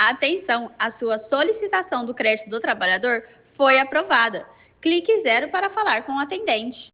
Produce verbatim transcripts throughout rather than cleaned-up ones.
Atenção, a sua solicitação do crédito do trabalhador foi aprovada. Clique zero para falar com o atendente.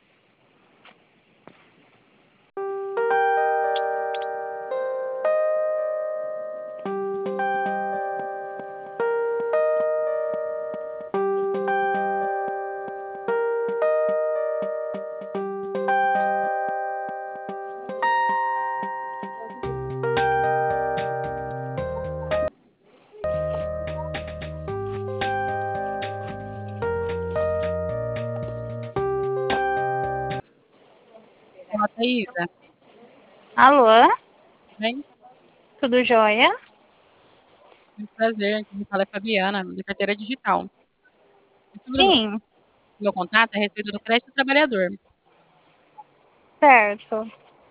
Olá, Thaisa. Alô? Tudo bem? Tudo jóia? Muito prazer. Quem me fala é Fabiana, da carteira digital. Sobre o meu Sim, meu contato a respeito do crédito do trabalhador. certo.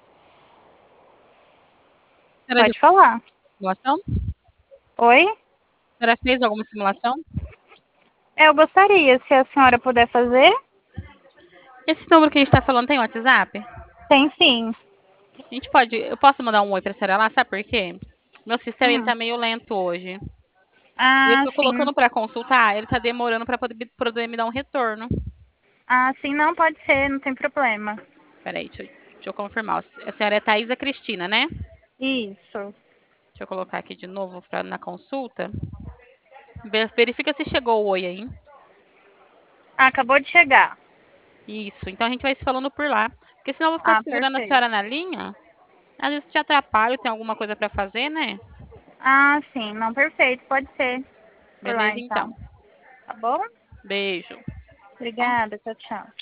A senhora já Pode falar. fez simulação? Oi? A senhora fez alguma simulação? Eu gostaria, se a senhora puder fazer. Esse número que a gente está falando tem WhatsApp? Tem sim. A gente pode, eu posso mandar um oi para a senhora lá, sabe por quê? Meu sistema ele Hum. tá meio lento hoje. E eu Ah, tô sim. colocando para consultar, ele tá demorando para poder, poder me dar um retorno. Ah, sim, não pode ser, não tem problema. Peraí, deixa eu, deixa eu confirmar. A senhora é Thaisa Cristina, né? Isso. Deixa eu colocar aqui de novo pra, na consulta. Ver- Verifica se chegou o oi aí. Ah, acabou de chegar. Isso, então a gente vai se falando por lá. Porque senão eu vou ficar Ah, segurando a perfeito. senhora na linha. Às vezes te atrapalho, tem alguma coisa pra fazer, né? Ah, sim, não, perfeito, pode ser. Por lá Beleza, então. então. Tá bom? Beijo. Obrigada, tchau, tchau.